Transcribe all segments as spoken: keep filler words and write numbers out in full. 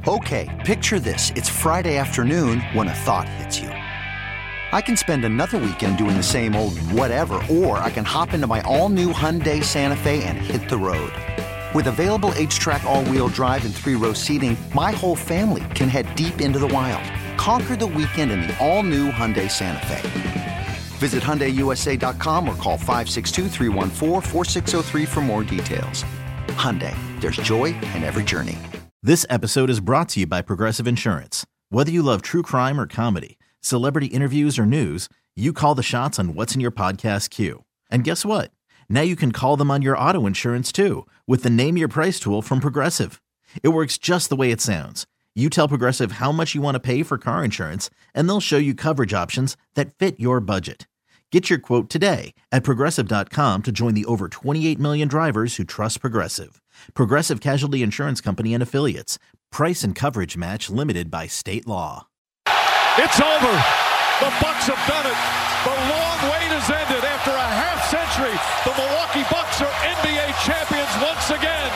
Okay, picture this. It's Friday afternoon when a thought hits you. I can spend another weekend doing the same old whatever, or I can hop into my all-new Hyundai Santa Fe and hit the road. With available H-Track all-wheel drive and three-row seating, my whole family can head deep into the wild. Conquer the weekend in the all-new Hyundai Santa Fe. Visit Hyundai U S A dot com or call five six two, three one four, four six zero three for more details. Hyundai, there's joy in every journey. This episode is brought to you by Progressive Insurance. Whether you love true crime or comedy, celebrity interviews or news, you call the shots on what's in your podcast queue. And guess what? Now you can call them on your auto insurance too with the Name Your Price tool from Progressive. It works just the way it sounds. You tell Progressive how much you want to pay for car insurance, and they'll show you coverage options that fit your budget. Get your quote today at Progressive dot com to join the over twenty-eight million drivers who trust Progressive. Progressive Casualty Insurance Company and Affiliates. Price and coverage match limited by state law. It's over. The Bucks have done it. The long wait has ended. After a half century, the Milwaukee Bucks are N B A champions once again.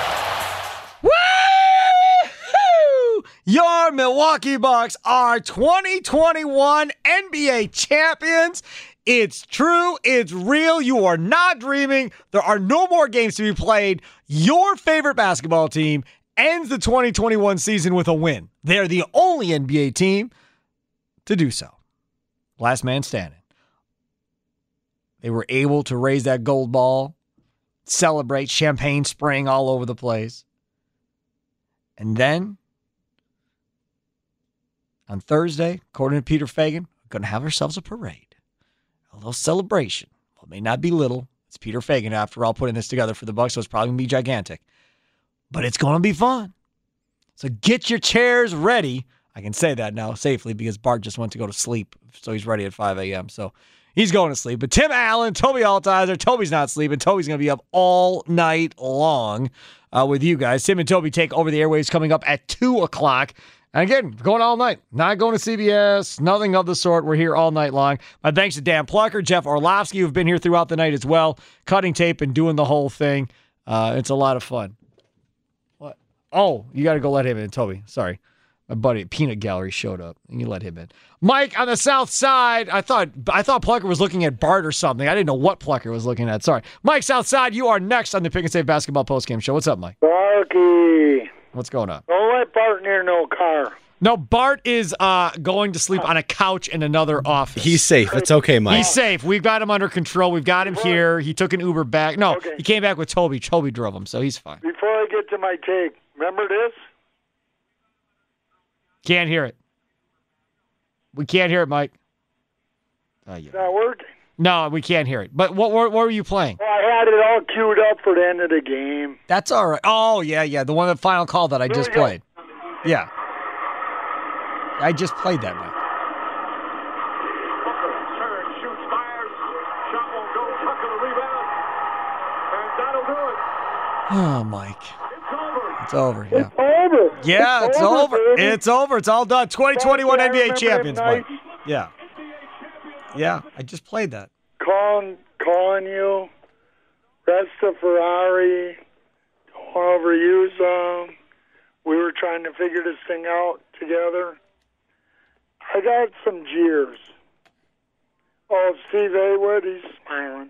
Woo! Your Milwaukee Bucks are twenty twenty-one N B A champions. It's true. It's real. You are not dreaming. There are no more games to be played. Your favorite basketball team ends the twenty twenty-one season with a win. They're the only N B A team to do so. Last man standing. They were able to raise that gold ball, celebrate, champagne spraying all over the place. And then, on Thursday, according to Peter Feigin, we're going to have ourselves a parade. A little celebration. Well, it may not be little. It's Peter Feigin, after all, putting this together for the Bucks, so it's probably going to be gigantic. But it's going to be fun. So get your chairs ready. I can say that now safely because Bart just went to go to sleep, so he's ready at five a.m. So he's going to sleep. But Tim Allen, Toby Altizer, Toby's not sleeping. Toby's going to be up all night long uh, with you guys. Tim and Toby take over the airwaves coming up at two o'clock. And again, going all night. Not going to C B S, nothing of the sort. We're here all night long. My thanks to Dan Plucker, Jeff Orlovsky, who've been here throughout the night as well, cutting tape and doing the whole thing. Uh, it's a lot of fun. What? Oh, you got to go let him in, Toby. Sorry. My buddy at Peanut Gallery showed up. And you let him in. Mike on the south side. I thought I thought Plucker was looking at Bart or something. I didn't know what Plucker was looking at. Sorry. Mike Southside, you are next on the Pick and Save Basketball Postgame Show. What's up, Mike? Barky. What's going on? Don't let Bart near no car. No, Bart is uh, going to sleep on a couch in another office. He's safe. It's okay, Mike. He's safe. We've got him under control. We've got him here. He took an Uber back. No, Okay. he came back with Toby. Toby drove him, so he's fine. Before I get to my take, remember this? Can't hear it. We can't hear it, Mike. Oh, yeah. It's not working. No, we can't hear it. But what, what, what were you playing? Well, I had it all queued up for the end of the game. That's all right. Oh, yeah, yeah. The one, the final call that I just There we go. played. Yeah. I just played that, Mike. Turn, shoots, fires. Shot won't go. Tucker the rebound. And that'll do it. Oh, Mike. It's over. It's over, yeah. It's over. Yeah, it's, over. baby. It's over. It's all done. twenty twenty-one I N B A remember champions, them Mike. nights. Yeah. Yeah, I just played that. Calling, calling you. Rest of Ferrari. Don't overuse them. We were trying to figure this thing out together. I got some jeers. Oh, Steve Haywood, he's smiling.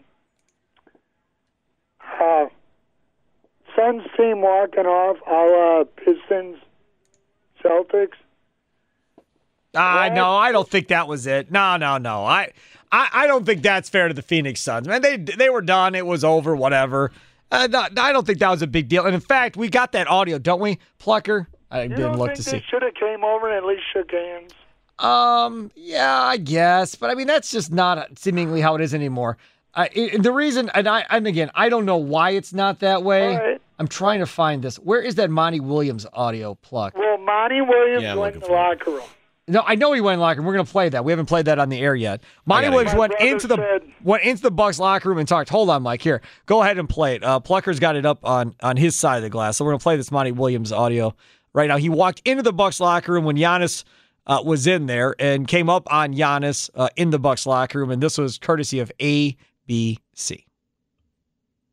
Uh, Suns team walking off, a la Pistons, Celtics. Ah, What? no, I don't think that was it. No, no, no. I, I, I don't think that's fair to the Phoenix Suns. Man, they they were done. It was over. Whatever. Uh, no, I don't think that was a big deal. And in fact, we got that audio, don't we, Plucker? I You didn't don't look think to they see. should have came over and at least shook hands? Um, yeah, I guess, but I mean that's just not seemingly how it is anymore. I, it, the reason, and I, and again, I don't know why it's not that way. All right. I'm trying to find this. Where is that Monty Williams audio, Pluck? Well, Monty Williams Yeah, I'm went in the looking for it. locker room. No, I know he went in the locker room. We're going to play that. We haven't played that on the air yet. Monty got it. Williams My went brother into the said- went into the Bucks locker room and talked. Hold on, Mike. Here, go ahead and play it. Uh, Plucker's got it up on on his side of the glass, so we're going to play this Monty Williams audio right now. He walked into the Bucks locker room when Giannis uh, was in there and came up on Giannis uh, in the Bucks locker room, and this was courtesy of A B C.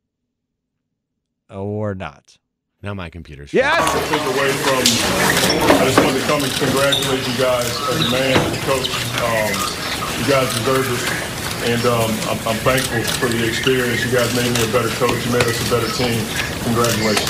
Or not. Now my computer's Yes. Take away from come and congratulate you guys as a man, as a coach. Um, you guys deserve it. And um, I'm, I'm thankful for the experience. You guys made me a better coach. You made us a better team. Congratulations.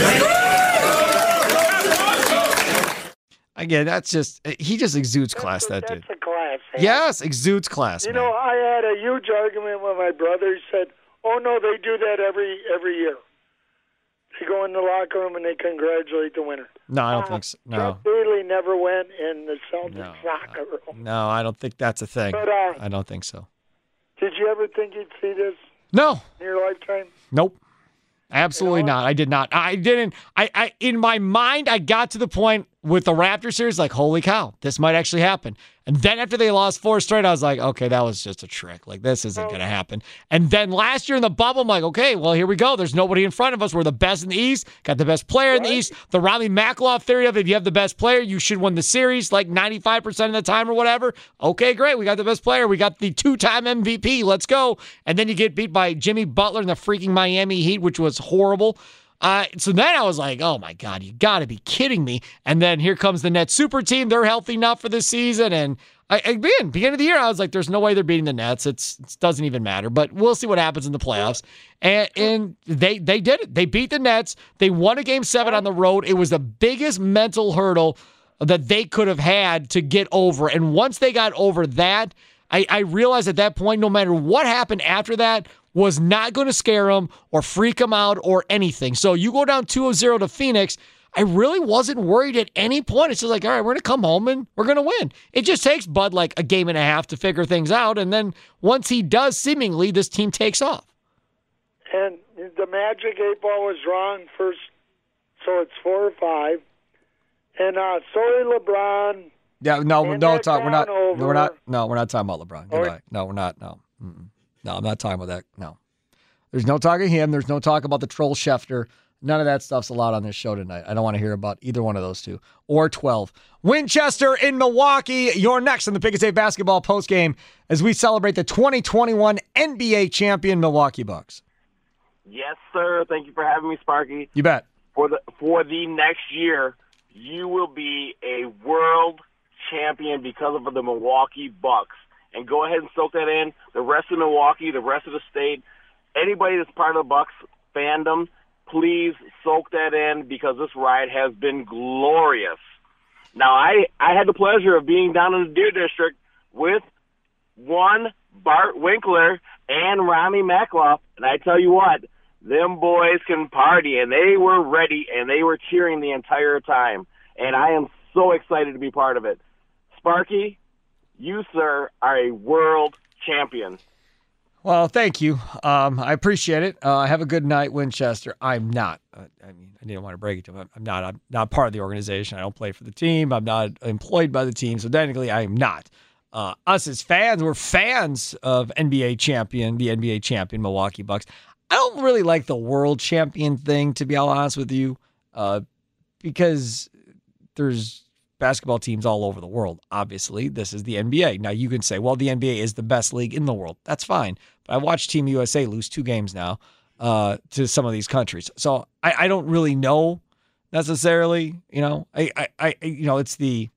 Again, that's just, he just exudes class, that's that a, dude. That's a class. Man. Yes, exudes class, You man. know, I had a huge argument with my brother. He said, oh, no, they do that every every year. They go in the locker room and they congratulate the winner. No, I don't uh, think so. No. Jeff Bailey never went in the Celtics No. locker room. No, I don't think that's a thing. But, uh, I don't think so. Did you ever think you'd see this No. in your lifetime? Nope. Absolutely You know? not. I did not. I didn't. I, I in my mind, I got to the point with the Raptors series, like, holy cow, this might actually happen. And then after they lost four straight, I was like, okay, that was just a trick. Like, this isn't going to happen. And then last year in the bubble, I'm like, okay, well, here we go. There's nobody in front of us. We're the best in the East. Got the best player in the East. The Rami Makloff theory of if you have the best player, you should win the series like ninety-five percent of the time or whatever. Okay, great. We got the best player. We got the two-time M V P. Let's go. And then you get beat by Jimmy Butler in the freaking Miami Heat, which was horrible. Uh, so then I was like, oh, my God, you got to be kidding me. And then here comes the Nets super team. They're healthy enough for this season. And I, again, beginning of the year, I was like, there's no way they're beating the Nets. It's, it doesn't even matter. But we'll see what happens in the playoffs. And, and they they did it. They beat the Nets. They won a game seven on the road. It was the biggest mental hurdle that they could have had to get over. And once they got over that, I, I realized at that point, no matter what happened after that, was not going to scare them or freak them out or anything. So you go down two oh to Phoenix, I really wasn't worried at any point. It's just like, all right, we're going to come home and we're going to win. It just takes Bud like a game and a half to figure things out. And then once he does, seemingly, this team takes off. And the Magic eight ball was wrong first, so it's four or five. And uh, sorry, LeBron. Yeah, no, And no, that talk. We're not. gone over. We're not. No, we're not talking about LeBron. Or- Goodbye. No, we're not. No, Mm-mm. no, I'm not talking about that. No, there's no talk of him. There's no talk about the troll Schefter. None of that stuff's allowed on this show tonight. I don't want to hear about either one of those two or twelve. Winchester in Milwaukee. You're next on the Pick and Save basketball postgame as we celebrate the twenty twenty-one N B A champion Milwaukee Bucks. Yes, sir. Thank you for having me, Sparky. You bet. For the for the next year, you will be a world champion because of the Milwaukee Bucks. And go ahead and soak that in. The rest of Milwaukee, the rest of the state, anybody that's part of the Bucks fandom, please soak that in because this ride has been glorious. Now, I, I had the pleasure of being down in the Deer District with one Bart Winkler and Rami Makloff, and I tell you what, them boys can party, and they were ready, and they were cheering the entire time. And I am so excited to be part of it. Sparky, you, sir, are a world champion. Well, thank you. Um, I appreciate it. Uh, have a good night, Winchester. I'm not. Uh, I mean, I didn't want to break it to him. I'm not. I'm not part of the organization. I don't play for the team. I'm not employed by the team. So technically, I am not. Uh, us as fans, we're fans of N B A champion, the N B A champion Milwaukee Bucks. I don't really like the world champion thing, to be all honest with you, uh, because there's basketball teams all over the world. Obviously, this is the N B A. Now, you can say, well, the N B A is the best league in the world. That's fine. But I watched Team U S A lose two games now uh, to some of these countries. So I, I don't really know necessarily, you know, I, I, I, you know, it's the,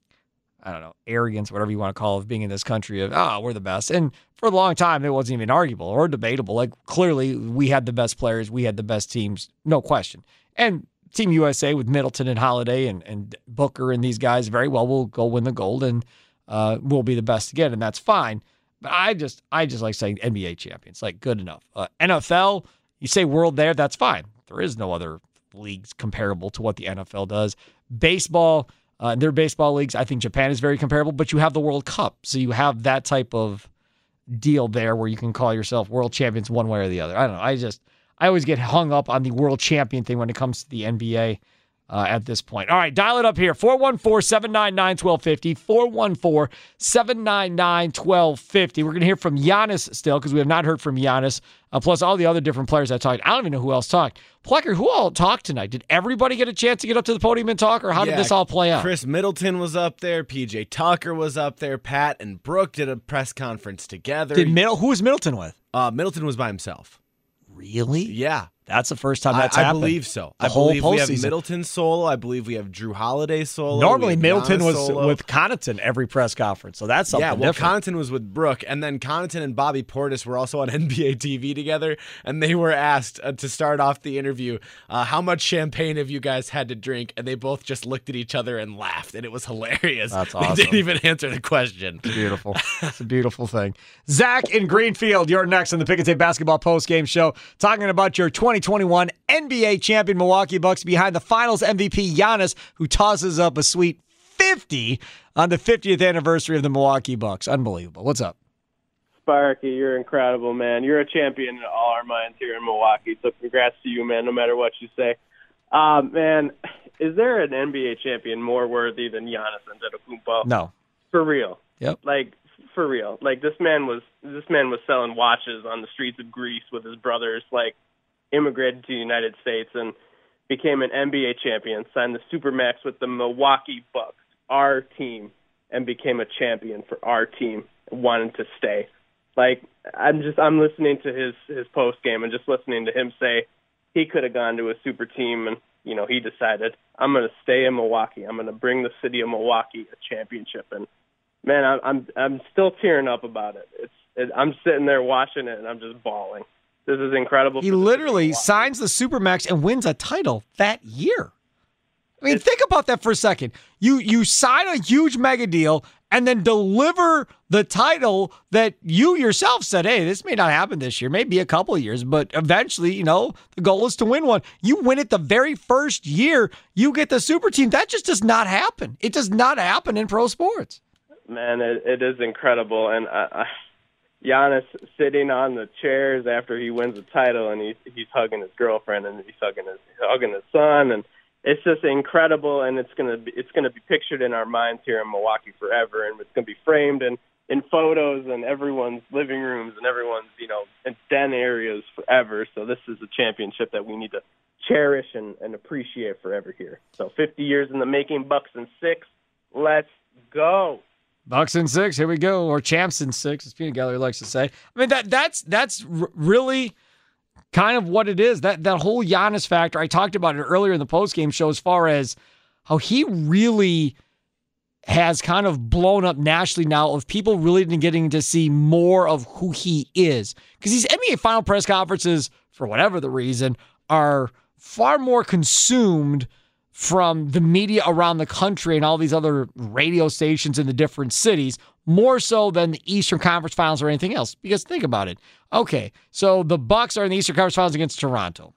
I don't know, arrogance, whatever you want to call it, of being in this country of, ah, oh, we're the best. And for a long time, it wasn't even arguable or debatable. Like, clearly, we had the best players. We had the best teams, no question. And Team U S A with Middleton and Holiday and, and Booker and these guys very well will go win the gold and uh, we'll be the best again, and that's fine. But I just I just like saying N B A champions, like good enough. Uh, N F L, you say world there, that's fine. There is no other leagues comparable to what the N F L does. Baseball, uh, their baseball leagues, I think Japan is very comparable, but you have the World Cup, so you have that type of deal there where you can call yourself world champions one way or the other. I don't know. I just I always get hung up on the world champion thing when it comes to the N B A uh, at this point. All right, dial it up here. four one four, seven nine nine, one two five zero. four one four, seven nine nine, one two five zero. We're going to hear from Giannis still because we have not heard from Giannis, uh, plus all the other different players I talked. I don't even know who else talked. Plucker, who all talked tonight? Did everybody get a chance to get up to the podium and talk, or how yeah, did this all play out? Chris Middleton was up there. P J Tucker was up there. Pat and Brooke did a press conference together. Did Middle? Who was Middleton with? Uh, Middleton was by himself. Really? Yeah. That's the first time that's I, I happened. believe so. The I whole believe we have postseason. Middleton solo. I believe we have Drew Holiday solo. Normally, we have Middleton Giannis was solo. with Connaughton every press conference, so that's something Yeah, well, different. Connaughton was with Brooke, and then Connaughton and Bobby Portis were also on N B A T V together, and they were asked uh, to start off the interview, uh, how much champagne have you guys had to drink? And they both just looked at each other and laughed, and it was hilarious. That's awesome. They didn't even answer the question. It's beautiful. It's a beautiful thing. Zach in Greenfield, you're next on the Pick and Save Basketball Postgame Show, talking about your twenty twenty-one N B A champion Milwaukee Bucks behind the Finals M V P Giannis, who tosses up a sweet fifty on the fiftieth anniversary of the Milwaukee Bucks. Unbelievable. What's up? Sparky, you're incredible, man. You're a champion in all our minds here in Milwaukee, so congrats to you, man, no matter what you say. Um, man, is there an N B A champion more worthy than Giannis Antetokounmpo? No. For real. Yep. Like, for real. Like, this man was this man was selling watches on the streets of Greece with his brothers, like, immigrated to the United States and became an N B A champion, signed the Supermax with the Milwaukee Bucks, our team, and became a champion for our team and wanted to stay. Like, I'm just, I'm listening to his, his post game and just listening to him say he could have gone to a super team and, you know, he decided, I'm going to stay in Milwaukee. I'm going to bring the city of Milwaukee a championship. And man, I'm, I'm, I'm still tearing up about it. It's, it, I'm sitting there watching it and I'm just bawling. This is incredible. He literally signs the Supermax and wins a title that year. I mean, think about that for a second. You you sign a huge mega deal and then deliver the title that you yourself said, hey, this may not happen this year, maybe a couple of years, but eventually, you know, the goal is to win one. You win it the very first year, you get the super team. That just does not happen. It does not happen in pro sports. Man, it, it is incredible. And I, I, Giannis sitting on the chairs after he wins the title, and he's, he's hugging his girlfriend, and he's hugging his, hugging his son, and it's just incredible, and it's gonna be it's gonna be pictured in our minds here in Milwaukee forever, and it's gonna be framed in, in photos in everyone's living rooms and everyone's you know in den areas forever. So this is a championship that we need to cherish and, and appreciate forever here. So fifty years in the making, Bucks in six. Let's go. Bucks in six, here we go, or champs in six, as Peanut Gallery likes to say. I mean that that's that's r- really. kind of what it is. That that whole Giannis factor, I talked about it earlier in the postgame show as far as how he really has kind of blown up nationally now of people really getting to see more of who he is. Because these N B A final press conferences, for whatever the reason, are far more consumed from the media around the country and all these other radio stations in the different cities, more so than the Eastern Conference Finals or anything else. Because think about it. Okay, so the Bucks are in the Eastern Conference Finals against Toronto.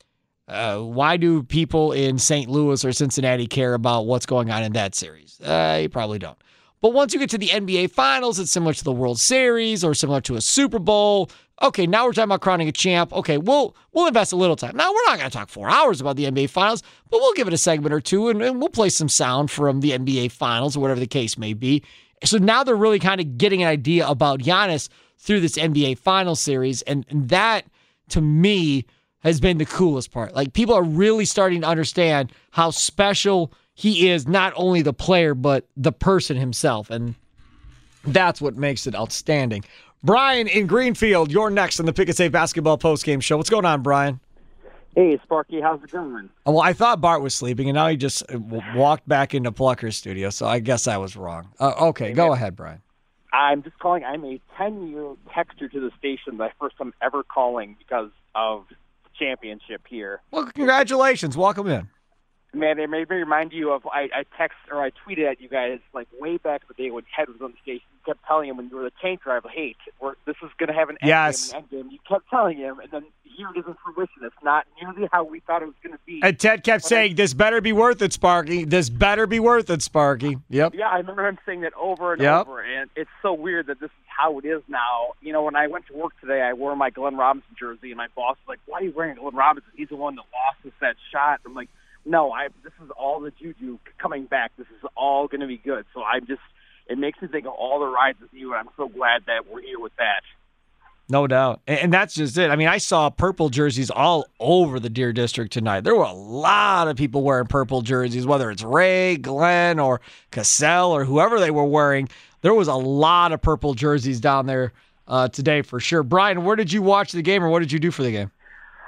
Uh, why do people in Saint Louis or Cincinnati care about what's going on in that series? Uh, you probably don't. But once you get to the N B A Finals, it's similar to the World Series or similar to a Super Bowl. Okay, now we're talking about crowning a champ. Okay, we'll we'll invest a little time. Now, we're not going to talk four hours about the N B A Finals, but we'll give it a segment or two, and, and we'll play some sound from the N B A Finals or whatever the case may be. So now they're really kind of getting an idea about Giannis through this N B A Finals series, and, and that, to me, has been the coolest part. Like, people are really starting to understand how special he is, not only the player, but the person himself, and that's what makes it outstanding. Brian in Greenfield, you're next on the Pick and Save Basketball Postgame Show. What's going on, Brian? Hey, Sparky, how's it going? Oh, well, I thought Bart was sleeping, and now he just w- walked back into Plucker's studio, so I guess I was wrong. Uh, okay, hey, go man. ahead, Brian. I'm just calling. I'm a ten-year texter to the station, my first time ever calling because of the championship here. Well, congratulations. Welcome in. Man, it may remind you of, I, I text or I tweeted at you guys like way back in the day when Ted was on the station. You kept telling him when you were the tank driver, hey, we're, this is going to have an end yes. game, an end game. You kept telling him, and then here it is in fruition. It's not nearly how we thought it was going to be. And Ted kept but saying, I, this better be worth it, Sparky. This better be worth it, Sparky. Yep. Yeah, I remember him saying that over and yep. over, and it's so weird that this is how it is now. You know, when I went to work today, I wore my Glenn Robinson jersey, and my boss was like, why are you wearing a Glenn Robinson? He's the one that lost us that shot. I'm like, no, I. This is all the juju coming back. This is all going to be good. So I'm just, it makes me think of all the rides with you, and I'm so glad that we're here with that. No doubt. And that's just it. I mean, I saw purple jerseys all over the Deer District tonight. There were a lot of people wearing purple jerseys, whether it's Ray, Glenn, or Cassell, or whoever they were wearing. There was a lot of purple jerseys down there uh, today for sure. Brian, where did you watch the game, or what did you do for the game?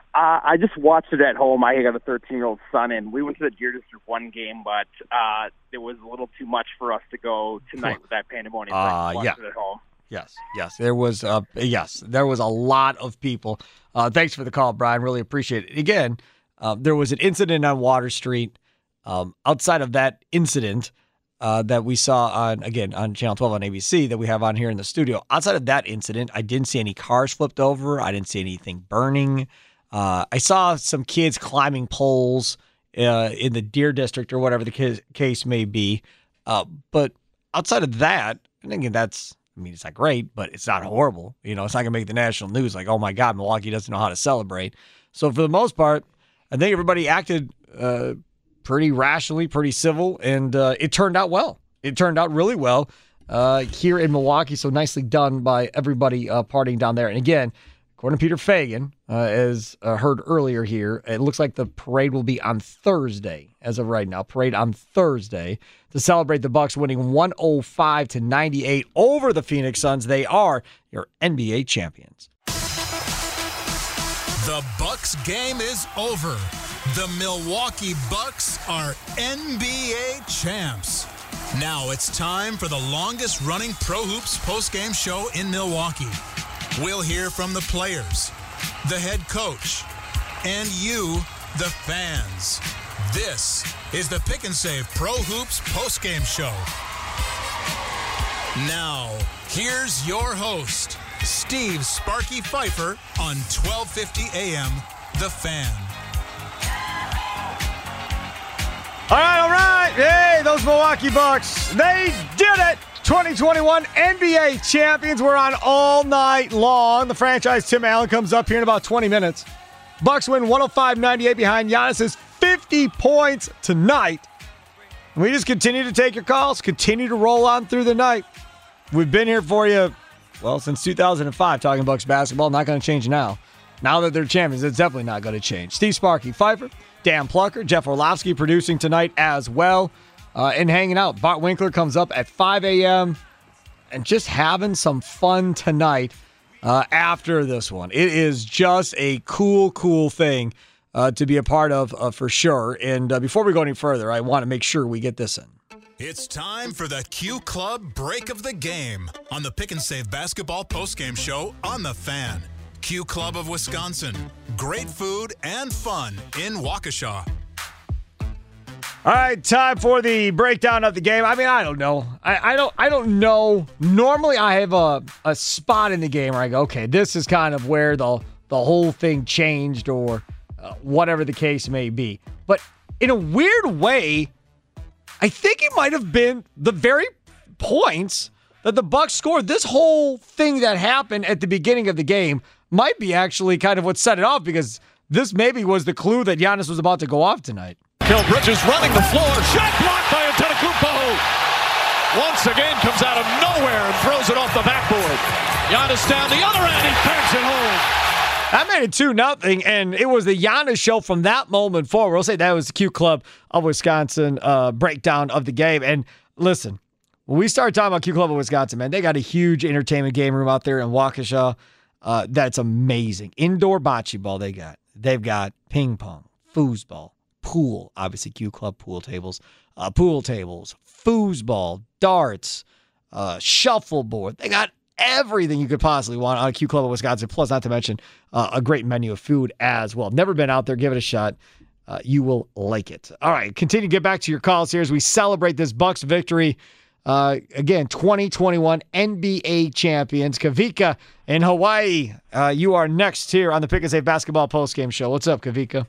Uh, I just watched it at home. I got a thirteen-year-old son, and we went to the Deer District one game, but uh, it was a little too much for us to go tonight with that pandemonium. Uh, so I watched yeah. it at home. Yes, yes. There was uh, yes, there was a lot of people. Uh, thanks for the call, Brian. Really appreciate it. Again, uh, there was an incident on Water Street. Um, outside of that incident uh, that we saw on, again, on Channel twelve on A B C that we have on here in the studio, outside of that incident, I didn't see any cars flipped over. I didn't see anything burning. Uh, I saw some kids climbing poles uh, in the Deer District or whatever the case, case may be. Uh, but outside of that, and again, that's, I mean, it's not great, but it's not horrible. You know, it's not going to make the national news like, oh my God, Milwaukee doesn't know how to celebrate. So for the most part, I think everybody acted uh, pretty rationally, pretty civil, and uh, it turned out well. It turned out really well uh, here in Milwaukee. So nicely done by everybody uh, partying down there. And again, according to Peter Feigin, uh, as uh, heard earlier here, it looks like the parade will be on Thursday as of right now. Parade on Thursday to celebrate the Bucks winning one oh five to ninety-eight over the Phoenix Suns. They are your N B A champions. The Bucks game is over. The Milwaukee Bucks are N B A champs. Now it's time for the longest running Pro Hoops postgame show in Milwaukee. We'll hear from the players, the head coach, and you, the fans. This is the Pick and Save Pro Hoops postgame show. Now, here's your host, Steve Sparky Pfeiffer on twelve fifty A M, The Fan. All right, all right. Hey, those Milwaukee Bucks, they did it. twenty twenty-one N B A champions. We're on all night long. The franchise Tim Allen comes up here in about twenty minutes. Bucks win one oh five ninety-eight behind Giannis's fifty points tonight. And we just continue to take your calls, continue to roll on through the night. We've been here for you, well, since two thousand five, talking Bucks basketball. Not going to change now. Now that they're champions, it's definitely not going to change. Steve Sparky Pfeiffer, Dan Plucker, Jeff Orlovsky producing tonight as well. Uh, and hanging out. Bart Winkler comes up at five a.m. and just having some fun tonight uh, after this one. It is just a cool, cool thing uh, to be a part of uh, for sure. And uh, before we go any further, I want to make sure we get this in. It's time for the Q Club break of the game on the Pick and Save basketball postgame show on The Fan. Q Club of Wisconsin. Great food and fun in Waukesha. All right, time for the breakdown of the game. I mean, I don't know. I, I don't I don't know. Normally I have a, a spot in the game where I go, okay, this is kind of where the, the whole thing changed or uh, whatever the case may be. But in a weird way, I think it might have been the very points that the Bucks scored. This whole thing that happened at the beginning of the game might be actually kind of what set it off, because this maybe was the clue that Giannis was about to go off tonight. Hill Bridges running the floor. Shot blocked by Antetokounmpo. Once again comes out of nowhere and throws it off the backboard. Giannis down the other end. He bangs it home. That made it two nothing, and it was the Giannis show from that moment forward. We'll say that was the Q Club of Wisconsin uh, breakdown of the game. And listen, when we start talking about Q Club of Wisconsin, man, they got a huge entertainment game room out there in Waukesha. Uh, that's amazing. Indoor bocce ball they got. They've got ping pong, foosball, pool, obviously Q Club pool tables, uh, pool tables, foosball, darts, uh, shuffleboard. They got everything you could possibly want on a Q Club of Wisconsin, plus not to mention uh, a great menu of food as well. Never been out there, give it a shot. Uh, you will like it. All right, continue to get back to your calls here as we celebrate this Bucks victory. Uh, again, twenty twenty-one N B A champions. Kavika in Hawaii, uh, you are next here on the Pick and Save basketball postgame show. What's up, Kavika?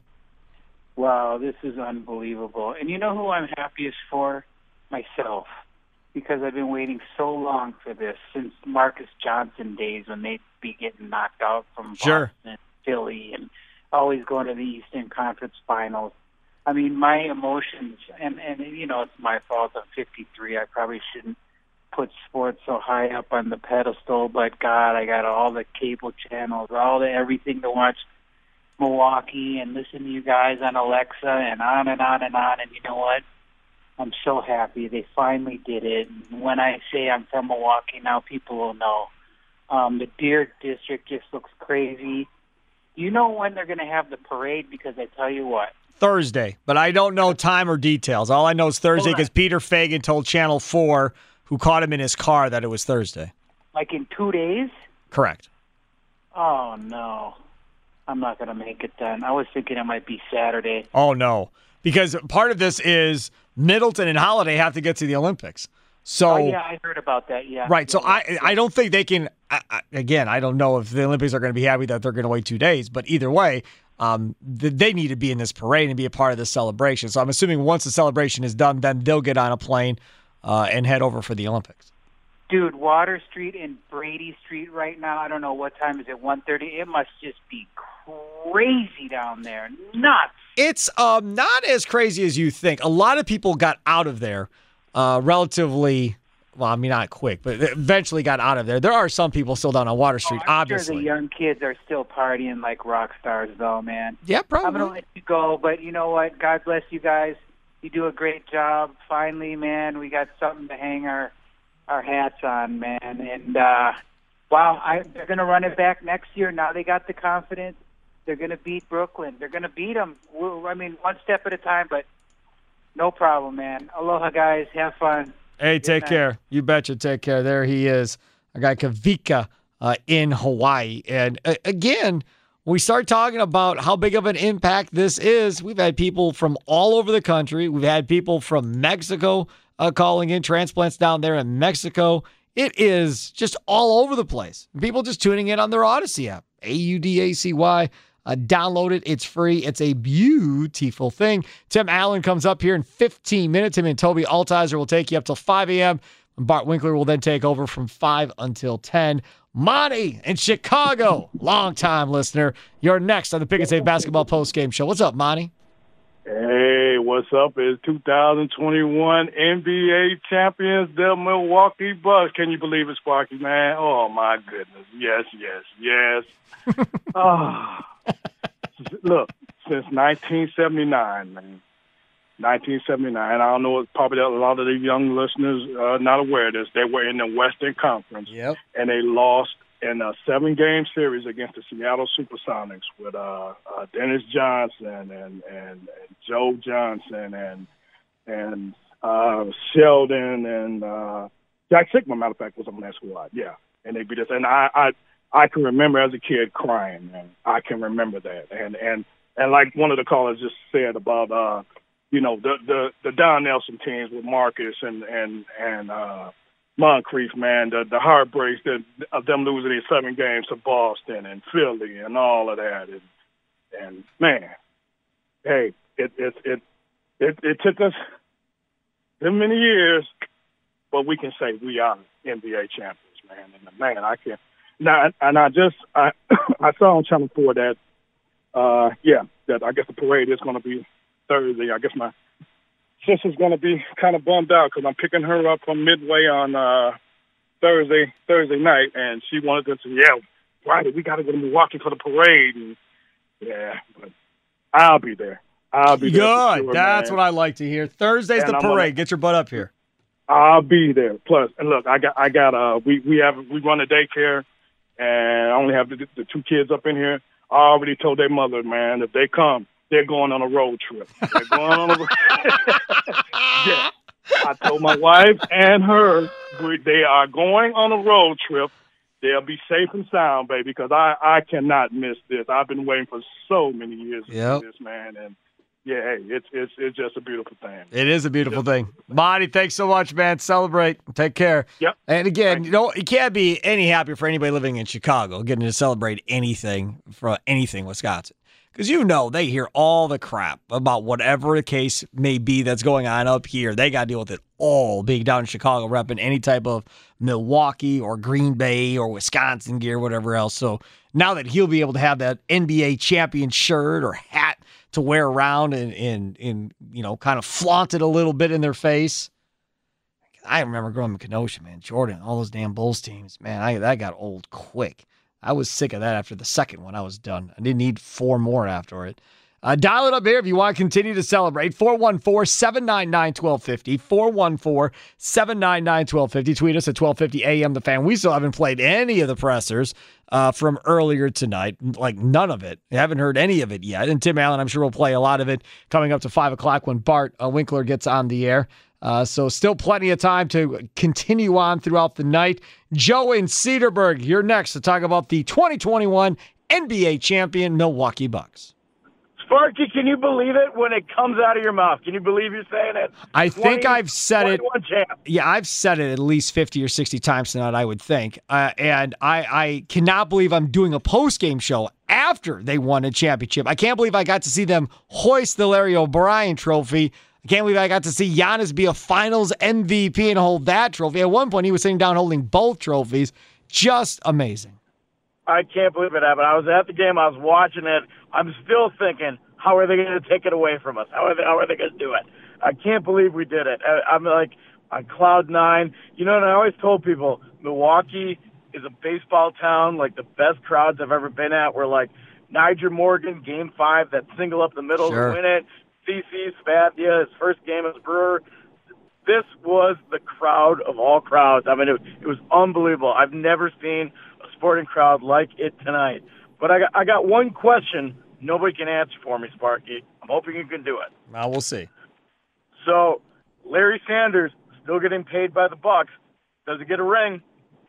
Wow, this is unbelievable. And you know who I'm happiest for? Myself. Because I've been waiting so long for this, since Marcus Johnson days when they'd be getting knocked out from Sure. Boston, Philly, and always going to the Eastern Conference Finals. I mean, my emotions, and, and you know, it's my fault. I'm fifty-three. I probably shouldn't put sports so high up on the pedestal, but God, I got all the cable channels, all the everything to watch Milwaukee and listen to you guys on Alexa and on and on and on. And you know what? I'm so happy they finally did it. When I say I'm from Milwaukee now, people will know. Um, the Deer District just looks crazy. Do you know when they're going to have the parade? Because I tell you what. Thursday, but I don't know time or details. All I know is Thursday because Peter Feigin told Channel four, who caught him in his car, that it was Thursday. Like in two days? Correct. Oh, no. I'm not going to make it then. I was thinking it might be Saturday. Oh, no. Because part of this is Middleton and Holiday have to get to the Olympics. So, oh, yeah, I heard about that, yeah. Right, yeah, so I I don't think they can, I, I, again, I don't know if the Olympics are going to be happy that they're going to wait two days, but either way, um, th- they need to be in this parade and be a part of this celebration. So I'm assuming once the celebration is done, then they'll get on a plane uh, and head over for the Olympics. Dude, Water Street and Brady Street right now, I don't know what time is it, one thirty? It must just be crazy down there. Nuts. It's um, not as crazy as you think. A lot of people got out of there uh, relatively, well, I mean, not quick, but eventually got out of there. There are some people still down on Water Street, oh, I'm obviously. sure the young kids are still partying like rock stars, though, man. Yeah, probably. I'm going to let you go, but you know what? God bless you guys. You do a great job. Finally, man, we got something to hang our our hats on, man. And, uh, wow, I, they're going to run it back next year. Now they got the confidence. They're going to beat Brooklyn. They're going to beat them. We're, I mean, one step at a time, but no problem, man. Aloha, guys. Have fun. Hey, Good take night. care. You betcha. Take care. There he is, a guy Kavika uh, in Hawaii. And uh, again, when we start talking about how big of an impact this is, we've had people from all over the country. We've had people from Mexico uh, calling in, transplants down there in Mexico. It is just all over the place. People just tuning in on their Odyssey app, A U D A C Y. Uh, download it. It's free. It's a beautiful thing. Tim Allen comes up here in fifteen minutes. Him and Toby Altizer will take you up till five a.m. Bart Winkler will then take over from five until ten. Monty in Chicago, longtime listener. You're next on the Pick and Save Basketball Postgame Show. What's up, Monty? Hey, what's up? It's two thousand twenty-one N B A champions, the Milwaukee Bucks. Can you believe it, Sparky, man? Oh, my goodness. Yes, yes, yes. oh. Look, since nineteen seventy-nine, man. nineteen seventy-nine. I don't know, probably a lot of the young listeners are not aware of this. They were in the Western Conference, yep. and they lost in a seven-game series against the Seattle Supersonics with uh, uh, Dennis Johnson and, and, and Joe Johnson and and uh, Sheldon and uh, Jack Sigma, matter of fact, was on that squad. Yeah, and they beat us. And I, I I can remember as a kid crying, man. I can remember that. And and and like one of the callers just said about, uh, you know, the the the Don Nelson teams with Marcus and and and uh, Moncrief, man, the the heartbreaks that of them losing these seven games to Boston and Philly and all of that, and and man, hey, it it it it, it took us that many years, but we can say we are N B A champions, man. And man, I can now, and I just I I saw on Channel Four that uh yeah that I guess the parade is going to be Thursday. I guess my sister's going to be kind of bummed out because I'm picking her up from Midway on uh, Thursday Thursday night, and she wanted to say, yeah, Friday, we got to go to Milwaukee for the parade. And, yeah, but I'll be there. I'll be Good. there. Good. That's man. What I like to hear. Thursday's and the I'm parade. gonna, Get your butt up here. I'll be there. Plus, and look, I got, I got, uh, we we have, we run a daycare, and I only have the, the two kids up in here. I already told their mother, man, if they come, they're going on a road trip. They're going on a road yeah. I told my wife and her they are going on a road trip. They'll be safe and sound, baby, because I, I cannot miss this. I've been waiting for so many years yep. for this, man. And, yeah, hey, it's it's it's just a beautiful thing. It is a beautiful thing. Monty, thanks so much, man. Celebrate. Take care. Yep. And again, you know, you can't be any happier for anybody living in Chicago getting to celebrate anything for anything Wisconsin. Because you know they hear all the crap about whatever the case may be that's going on up here. They got to deal with it all being down in Chicago, repping any type of Milwaukee or Green Bay or Wisconsin gear, whatever else. So now that he'll be able to have that N B A champion shirt or hat to wear around and, and, and you know, kind of flaunt it a little bit in their face. I remember growing up in Kenosha, man. Jordan, all those damn Bulls teams, man, I, that got old quick. I was sick of that after the second one. I was done. I didn't need four more after it. Uh, dial it up here if you want to continue to celebrate. four one four, seven nine nine, one two five zero. four one four, seven nine nine, one two five zero. Tweet us at twelve fifty A M The Fan. We still haven't played any of the pressers uh, from earlier tonight. Like, none of it. I haven't heard any of it yet. And Tim Allen, I'm sure, will play a lot of it coming up to five o'clock when Bart uh, Winkler gets on the air. Uh, so still plenty of time to continue on throughout the night. Joe in Cedarburg, you're next to talk about the twenty twenty-one N B A champion Milwaukee Bucks. Sparky, can you believe it when it comes out of your mouth? Can you believe you're saying it? I think I've said it. Champ. Yeah, I've said it at least fifty or sixty times tonight, I would think. Uh, and I, I cannot believe I'm doing a post-game show after they won a championship. I can't believe I got to see them hoist the Larry O'Brien trophy. I can't believe I got to see Giannis be a finals M V P and hold that trophy. At one point, he was sitting down holding both trophies. Just amazing. I can't believe it happened. I was at the game. I was watching it. I'm still thinking, how are they going to take it away from us? How are they, how are they going to do it? I can't believe we did it. I, I'm like on cloud nine. You know, and I always told people, Milwaukee is a baseball town, like the best crowds I've ever been at. We're like Nyjer Morgan, game five, that single up the middle Sure. to win it. C C Spatia, his first game as Brewer. This was the crowd of all crowds. I mean, it, it was unbelievable. I've never seen a sporting crowd like it tonight. But I got, I got one question nobody can answer for me, Sparky. I'm hoping you can do it. Well, we'll see. So, Larry Sanders still getting paid by the Bucks. Does he get a ring?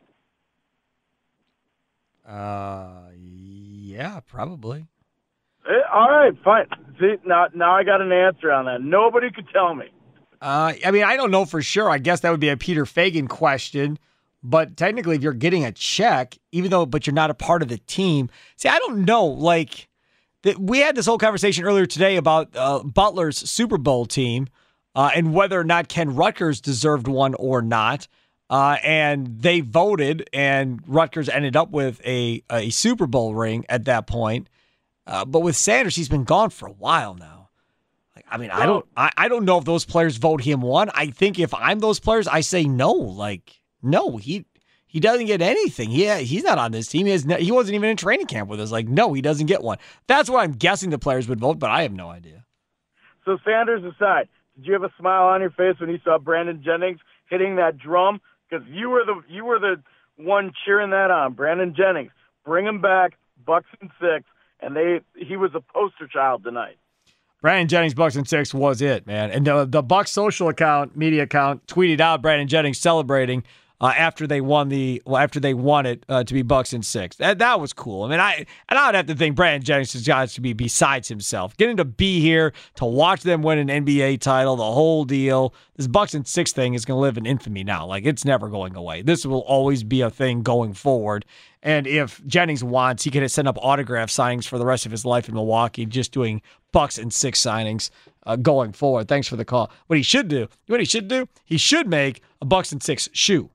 Uh, yeah, probably. Eh, all right, fine. See, now, now I got an answer on that. Nobody could tell me. Uh, I mean, I don't know for sure. I guess that would be a Peter Fagan question. But technically, if you're getting a check, even though, but you're not a part of the team. See, I don't know. Like, the, we had this whole conversation earlier today about uh, Butler's Super Bowl team uh, and whether or not Ken Rutgers deserved one or not. Uh, and they voted, and Rutgers ended up with a, a Super Bowl ring at that point. Uh, but with Sanders, he's been gone for a while now. Like, I mean, I don't, I, I don't know if those players vote him one. I think if I'm those players, I say no. Like, no, he he doesn't get anything. He he's not on this team. He has no, he wasn't even in training camp with us. Like, no, he doesn't get one. That's what I'm guessing the players would vote, but I have no idea. So Sanders aside, did you have a smile on your face when you saw Brandon Jennings hitting that drum? Because you were the you were the one cheering that on. Brandon Jennings, bring him back, Bucks and six. And they he was a poster child tonight. Brandon Jennings, Bucks and six was it, man. And the, the Bucks social account, media account, tweeted out Brandon Jennings celebrating uh, after they won the well, after they won it uh, to be Bucks and six. That that was cool. I mean, I and I would have to think Brandon Jennings has got to be besides himself. Getting to be here to watch them win an N B A title, the whole deal. This Bucks and six thing is going to live in infamy now. Like, it's never going away. This will always be a thing going forward. And if Jennings wants, he can send up autograph signings for the rest of his life in Milwaukee, just doing Bucks and six signings uh, going forward. Thanks for the call. What he should do, what he should do, he should make a Bucks and six shoe.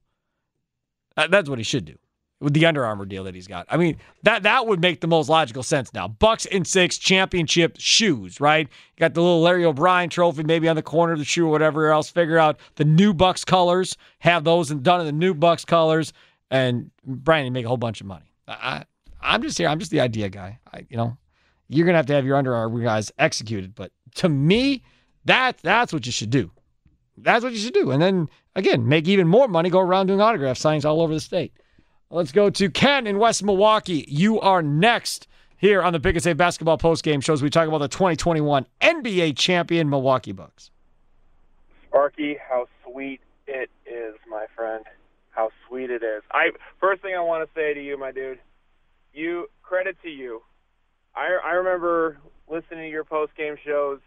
That, that's what he should do with the Under Armour deal that he's got. I mean, that that would make the most logical sense now. Bucks and six championship shoes, right? You got the little Larry O'Brien trophy maybe on the corner of the shoe or whatever else. Figure out the new Bucks colors, have those and done in the new Bucks colors. And Brian, make a whole bunch of money. I, I'm just here. I'm just the idea guy. I, you know, you're gonna have to have your Under Armour guys executed. But to me, that that's what you should do. That's what you should do. And then again, make even more money. Go around doing autograph signings all over the state. Let's go to Ken in West Milwaukee. You are next here on the Pick and Save Basketball postgame shows. We talk about the twenty twenty-one N B A champion Milwaukee Bucks. Sparky, how sweet it is, my friend. How sweet it is. I first thing I want to say to you, my dude, you credit to you. I I remember listening to your post game shows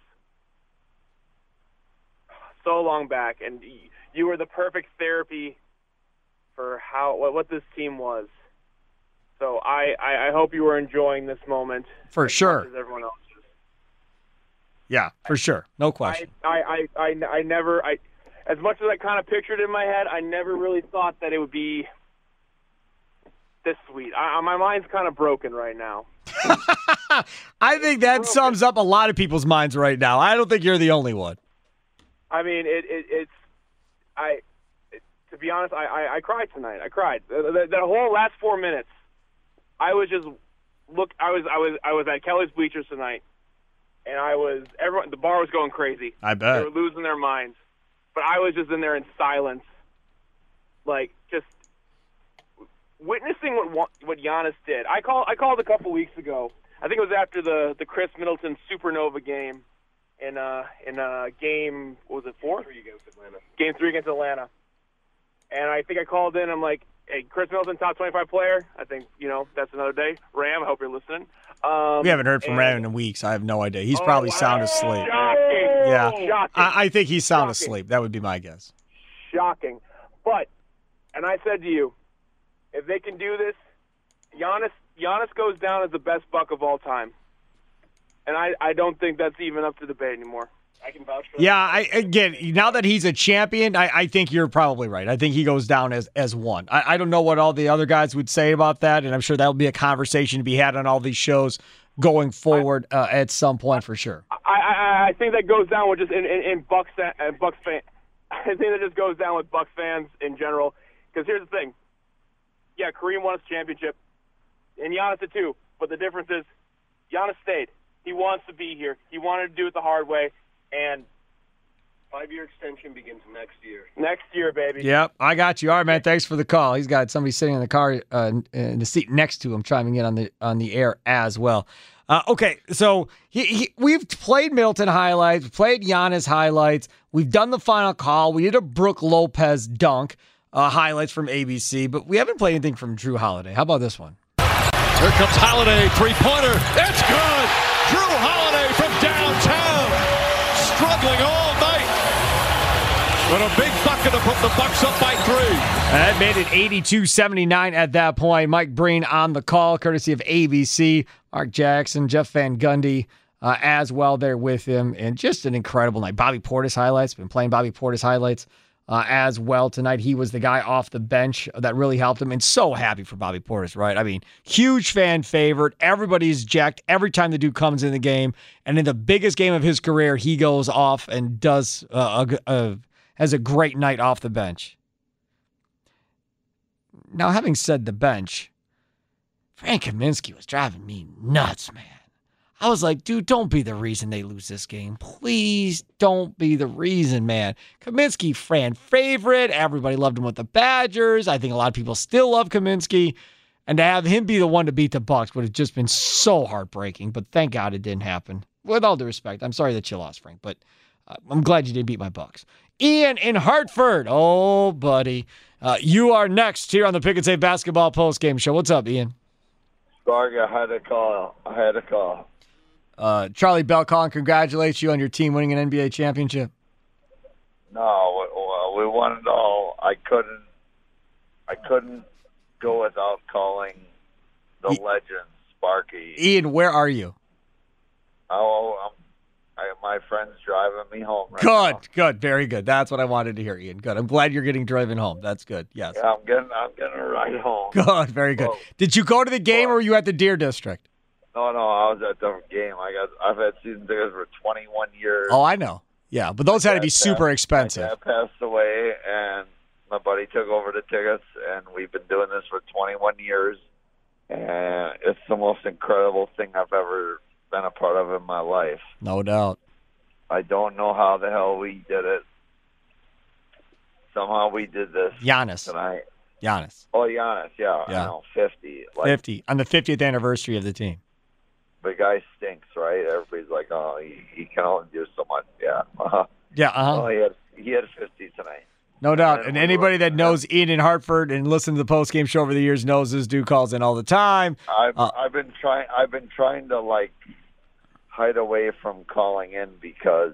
so long back, and you were the perfect therapy for how what, what this team was. So I, I, I hope you were enjoying this moment for as sure. much as everyone else is. Yeah, for sure, no question. I I, I, I, I never I. As much as I kind of pictured it in my head, I never really thought that it would be this sweet. I, my mind's kind of broken right now. I think that sums up a lot of people's minds right now. I don't think you're the only one. I mean, it, it it's I. It, to be honest, I, I, I cried tonight. I cried. The, the, the whole last four minutes, I was just look. I was I was I was at Kelly's bleachers tonight, and I was everyone. The bar was going crazy. I bet. They were losing their minds, but I was just in there in silence, like just witnessing what what Giannis did. I call I called a couple weeks ago. I think it was after the the Chris Middleton Supernova game in uh in uh game what was it four? Three against Atlanta. Game three against Atlanta. And I think I called in. I'm like, hey, Chris Middleton, top twenty-five player. I think you know that's another day. Ram, I hope you're listening. Um, we haven't heard from and, Ram in weeks. I have no idea. He's oh, probably wow. sound asleep. Shocking. Yeah, Shocking. I, I think he's sound Shocking. asleep. That would be my guess. Shocking. But, and I said to you, if they can do this, Giannis, Giannis goes down as the best Buck of all time. And I, I don't think that's even up to debate anymore. I can vouch for that. Yeah, I, again, now that he's a champion, I, I think you're probably right. I think he goes down as, as one. I, I don't know what all the other guys would say about that, and I'm sure that'll be a conversation to be had on all these shows going forward uh, at some point for sure. I, I, I think that goes down with just in, in, in Bucks, uh, Bucks fan. I think that just goes down with Bucks fans in general. Because here's the thing. Yeah, Kareem won his championship, and Giannis did too. But the difference is Giannis stayed. He wants to be here. He wanted to do it the hard way. And five-year extension begins next year. Next year, baby. Yep, I got you. All right, man. Thanks for the call. He's got somebody sitting in the car, uh, in the seat next to him, chiming in on the on the air as well. Uh, okay, so he, he, we've played Middleton highlights, we've played Giannis highlights, we've done the final call, we did a Brooke Lopez dunk uh, highlights from A B C, but we haven't played anything from Drew Holiday. How about this one? Here comes Holiday, three-pointer. It's good. Drew Holiday from downtown, struggling all night, but a big bucket to put the Bucks up by three. That made it eighty-two seventy-nine at that point. Mike Breen on the call, courtesy of A B C. Mark Jackson, Jeff Van Gundy uh, as well there with him. And just an incredible night. Bobby Portis highlights. Been playing Bobby Portis highlights uh, as well tonight. He was the guy off the bench that really helped him. And so happy for Bobby Portis, right? I mean, huge fan favorite. Everybody's jacked every time the dude comes in the game. And in the biggest game of his career, he goes off and does uh, a, a, has a great night off the bench. Now, having said the bench, Frank Kaminsky was driving me nuts, man. I was like, dude, don't be the reason they lose this game. Please don't be the reason, man. Kaminsky, fan favorite. Everybody loved him with the Badgers. I think a lot of people still love Kaminsky. And to have him be the one to beat the Bucks would have just been so heartbreaking. But thank God it didn't happen. With all due respect, I'm sorry that you lost, Frank, but uh, I'm glad you did beat my Bucks. Ian in Hartford. Oh, buddy. Uh, you are next here on the Pick and Save Basketball Postgame Show. What's up, Ian? Sorry, I had a call. I had a call. Uh, Charlie Bell calling, congratulates you on your team winning an N B A championship. No, well, we won it all. I couldn't. I couldn't go without calling the e- legend Sparky. Ian, where are you? Oh, I'm, I, my friend's driving me home right Good, now. good, very good. That's what I wanted to hear, Ian. Good. I'm glad you're getting driven home. That's good. Yes. Yeah, I'm getting. I'm getting a ride home. Good, very good. Well, Did you go to the game or were you at the Deer District? No, no, I was at the game. I got. I've had season tickets for twenty-one years. Oh, I know. Yeah, but those My had to be dad super passed, expensive. My dad passed away, and my buddy took over the tickets, and we've been doing this for twenty-one years. And it's the most incredible thing I've ever been a part of in my life. No doubt. I don't know how the hell we did it. Somehow we did this Giannis. tonight. Giannis. Oh, Giannis, yeah, Yeah. I know, fifty. Like, fifty on the fiftieth anniversary of the team. the guy stinks, right? Everybody's like, oh, he, he can only do so much. Yeah. Uh-huh. Yeah, uh-huh. Oh, he had, he had fifty tonight. No doubt. And anybody that knows Ian in Hartford and listened to the postgame show over the years knows this dude calls in all the time. I've Uh, I've been trying I've been trying to like hide away from calling in because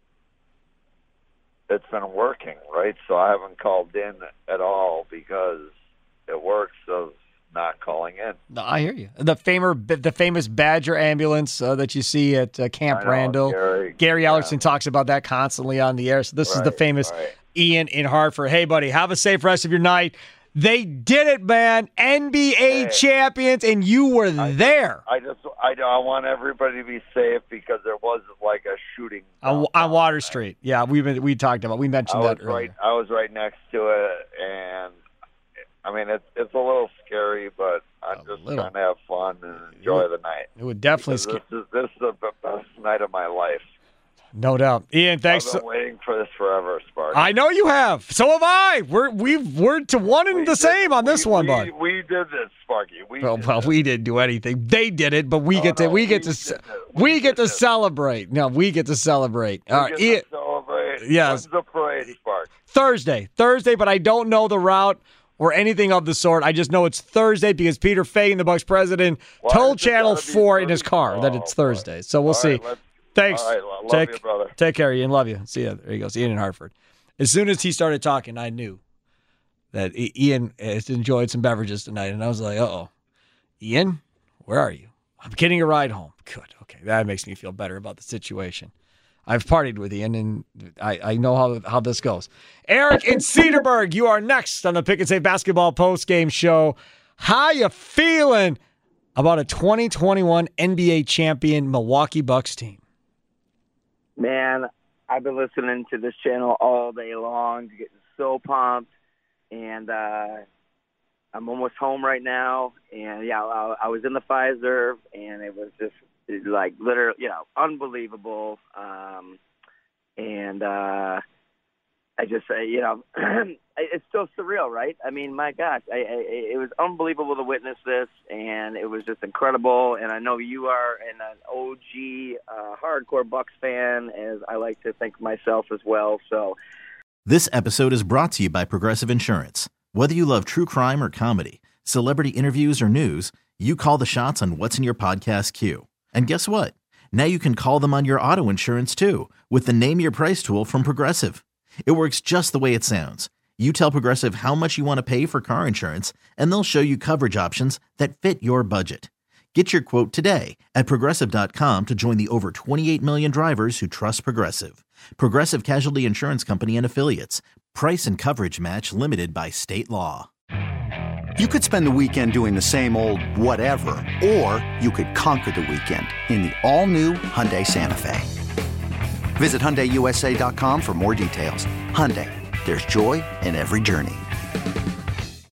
it's been working, right? So I haven't called in at all because it works of not calling in. No, I hear you. The famous, the famous Badger ambulance uh, that you see at uh, Camp I know, Randall. Gary, Gary yeah. Ellerson talks about that constantly on the air. So this is the Right, famous right. Ian in Hartford. Hey, buddy, have a safe rest of your night. They did it, man. N B A Hey. champions, and you were there I just I, I want everybody to be safe because there was like a shooting. on, on Water Street. Yeah, we been we talked about. We I mentioned was that earlier. right. I was right next to it, and I mean it's it's a little scary, but I, I'm just trying to have fun and enjoy the night. It would definitely Because scare. This is, this is the best night of my life. No doubt. Ian, thanks. I've been so- waiting for this forever, Spark. I know you have. So have I. We're we've we're to one and the same on this we, one, we, bud. We did this, Sparky. We Well, did well, this. we didn't do anything. They did it, but we Oh, get to no, we get we to ce- did this. we, We get to did this. celebrate. No, we get to celebrate. We All right, get Ian, to celebrate. Yes. When's the parade, Spark? Thursday, Thursday, but I don't know the route or anything of the sort. I just know it's Thursday because Peter Fagan, the Bucs president, Why told does it Channel gotta be four in his Thursday? car that Oh, it's Thursday. So we'll All see. right, let's- Thanks. All right, love take, you, brother. Take care, Ian. Love you. See ya. There he goes. Ian in Hartford. As soon as he started talking, I knew that I- Ian has enjoyed some beverages tonight, and I was like, uh-oh. Ian, where are you? I'm getting a ride home. Good. Okay, that makes me feel better about the situation. I've partied with Ian, and I, I know how, how this goes. Eric in Cedarburg, you are next on the Pick and Save Basketball postgame show. How you feeling about a twenty twenty-one N B A champion Milwaukee Bucks team? Man, I've been listening to this channel all day long, getting so pumped, and uh, I'm almost home right now. And yeah, I, I was in the Pfizer, and it was just it was like literally, you know, unbelievable. Um, and uh, I just, uh, you know, it's still surreal, right? I mean, my gosh, I, I, it was unbelievable to witness this, and it was just incredible. And I know you are an, an O G uh, hardcore Bucks fan, as I like to think myself as well. So, This episode is brought to you by Progressive Insurance. Whether you love true crime or comedy, celebrity interviews or news, you call the shots on what's in your podcast queue. And guess what? Now you can call them on your auto insurance too with the Name Your Price tool from Progressive. It works just the way it sounds. You tell Progressive how much you want to pay for car insurance, and they'll show you coverage options that fit your budget. Get your quote today at Progressive dot com to join the over twenty-eight million drivers who trust Progressive. Progressive Casualty Insurance Company and Affiliates. Price and coverage match limited by state law. You could spend the weekend doing the same old whatever, or you could conquer the weekend in the all-new Hyundai Santa Fe. Visit Hyundai U S A dot com for more details. Hyundai, there's joy in every journey.